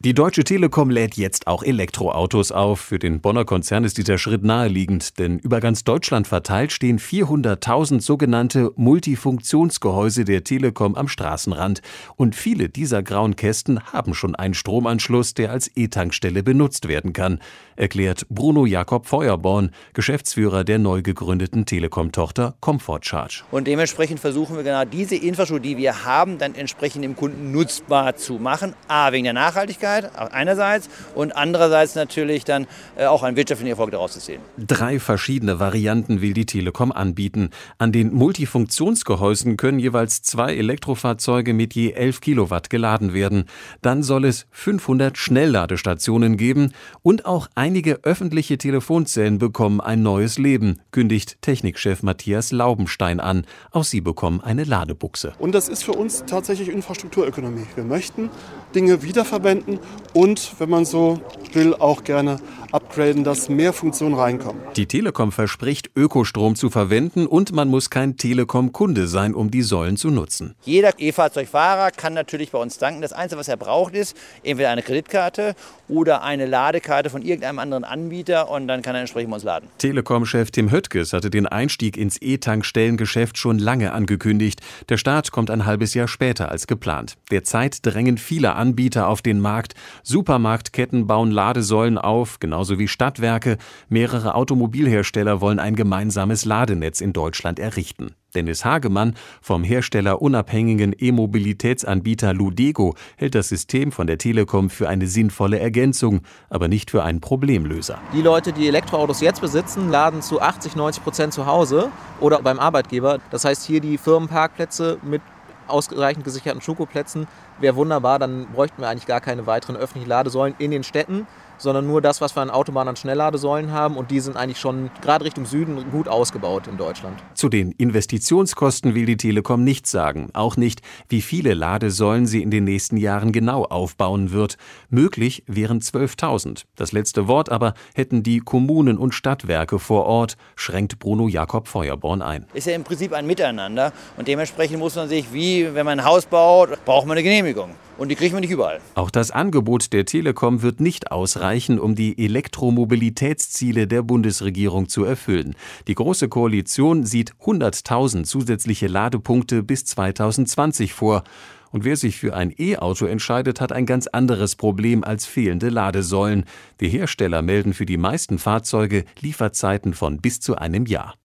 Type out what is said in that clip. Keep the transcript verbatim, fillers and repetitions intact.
Die Deutsche Telekom lädt jetzt auch Elektroautos auf. Für den Bonner Konzern ist dieser Schritt naheliegend, denn über ganz Deutschland verteilt stehen vierhunderttausend sogenannte Multifunktionsgehäuse der Telekom am Straßenrand. Und viele dieser grauen Kästen haben schon einen Stromanschluss, der als E-Tankstelle benutzt werden kann, erklärt Bruno Jakob Feuerborn, Geschäftsführer der neu gegründeten Telekom-Tochter Comfort Charge. Und dementsprechend versuchen wir genau diese Infrastruktur, die wir haben, dann entsprechend dem Kunden nutzbar zu machen. A, wegen der Nachhaltigkeit einerseits und andererseits natürlich dann auch einen wirtschaftlichen Erfolg daraus zu sehen. Drei verschiedene Varianten will die Telekom anbieten. An den Multifunktionsgehäusen können jeweils zwei Elektrofahrzeuge mit je elf Kilowatt geladen werden. Dann soll es fünfhundert Schnellladestationen geben und auch einige öffentliche Telefonzellen bekommen ein neues Leben, kündigt Technikchef Matthias Laubenstein an. Auch sie bekommen eine Ladebuchse. Und das ist für uns tatsächlich Infrastrukturökonomie. Wir möchten Dinge wiederverwenden und, wenn man so will, auch gerne upgraden, dass mehr Funktionen reinkommen. Die Telekom verspricht, Ökostrom zu verwenden und man muss kein Telekom-Kunde sein, um die Säulen zu nutzen. Jeder E-Fahrzeugfahrer kann natürlich bei uns tanken. Das Einzige, was er braucht, ist entweder eine Kreditkarte oder eine Ladekarte von irgendeinem anderen Anbieter und dann kann er entsprechend bei uns laden. Telekom-Chef Tim Höttges hatte den Einstieg ins E-Tankstellengeschäft schon lange angekündigt. Der Start kommt ein halbes Jahr später als geplant. Derzeit drängen viele Anbieter auf den Markt. Supermarktketten bauen Ladesäulen auf, genauso wie Stadtwerke. Mehrere Automobilhersteller wollen ein gemeinsames Ladenetz in Deutschland errichten. Dennis Hagemann vom herstellerunabhängigen E-Mobilitätsanbieter Ludego hält das System von der Telekom für eine sinnvolle Ergänzung, aber nicht für einen Problemlöser. Die Leute, die Elektroautos jetzt besitzen, laden zu achtzig, neunzig Prozent zu Hause oder beim Arbeitgeber. Das heißt, hier die Firmenparkplätze mit ausreichend gesicherten Schokoplätzen wäre wunderbar, dann bräuchten wir eigentlich gar keine weiteren öffentlichen Ladesäulen in den Städten, sondern nur das, was wir an Autobahnen an Schnellladesäulen haben und die sind eigentlich schon gerade Richtung Süden gut ausgebaut in Deutschland. Zu den Investitionskosten will die Telekom nichts sagen, auch nicht, wie viele Ladesäulen sie in den nächsten Jahren genau aufbauen wird. Möglich wären zwölftausend. Das letzte Wort aber hätten die Kommunen und Stadtwerke vor Ort, schränkt Bruno Jakob Feuerborn ein. Ist ja im Prinzip ein Miteinander und dementsprechend muss man sich, wie wenn man ein Haus baut, braucht man eine Genehmigung. Und die kriegen wir nicht überall. Auch das Angebot der Telekom wird nicht ausreichen, um die Elektromobilitätsziele der Bundesregierung zu erfüllen. Die Große Koalition sieht hunderttausend zusätzliche Ladepunkte bis zweitausendzwanzig vor. Und wer sich für ein E-Auto entscheidet, hat ein ganz anderes Problem als fehlende Ladesäulen. Die Hersteller melden für die meisten Fahrzeuge Lieferzeiten von bis zu einem Jahr.